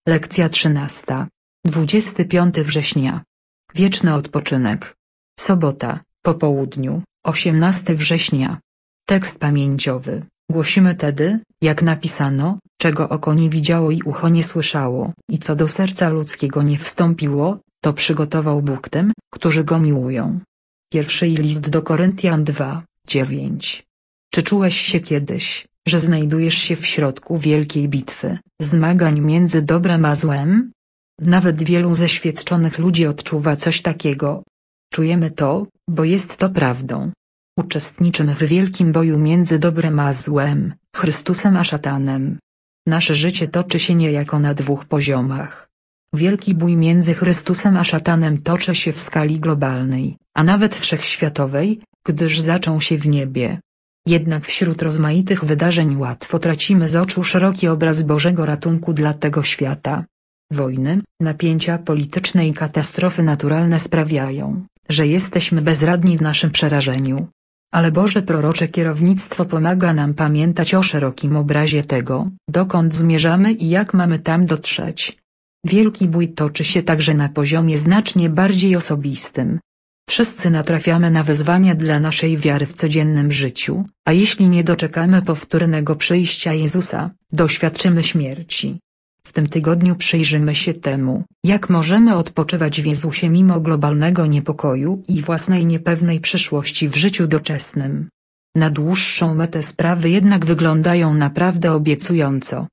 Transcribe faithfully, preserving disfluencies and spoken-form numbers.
Lekcja trzynasta. dwudziestego piątego września. Wieczny odpoczynek. Sobota, po południu, osiemnastego września. Tekst pamięciowy. Głosimy tedy, jak napisano, czego oko nie widziało i ucho nie słyszało, i co do serca ludzkiego nie wstąpiło, to przygotował Bóg tym, którzy Go miłują. Pierwszy list do Koryntian dwa, dziewięć. Czy czułeś się kiedyś, że znajdujesz się w środku wielkiej bitwy, zmagań między dobrem a złem? Nawet wielu zeświadczonych ludzi odczuwa coś takiego. Czujemy to, bo jest to prawdą. Uczestniczymy w wielkim boju między dobrem a złem, Chrystusem a szatanem. Nasze życie toczy się niejako na dwóch poziomach. Wielki bój między Chrystusem a szatanem toczy się w skali globalnej, a nawet wszechświatowej, gdyż zaczął się w niebie. Jednak wśród rozmaitych wydarzeń łatwo tracimy z oczu szeroki obraz Bożego ratunku dla tego świata. Wojny, napięcia polityczne i katastrofy naturalne sprawiają, że jesteśmy bezradni w naszym przerażeniu. Ale Boże prorocze kierownictwo pomaga nam pamiętać o szerokim obrazie tego, dokąd zmierzamy i jak mamy tam dotrzeć. Wielki bój toczy się także na poziomie znacznie bardziej osobistym. Wszyscy natrafiamy na wyzwania dla naszej wiary w codziennym życiu, a jeśli nie doczekamy powtórnego przyjścia Jezusa, doświadczymy śmierci. W tym tygodniu przyjrzymy się temu, jak możemy odpoczywać w Jezusie mimo globalnego niepokoju i własnej niepewnej przyszłości w życiu doczesnym. Na dłuższą metę sprawy jednak wyglądają naprawdę obiecująco.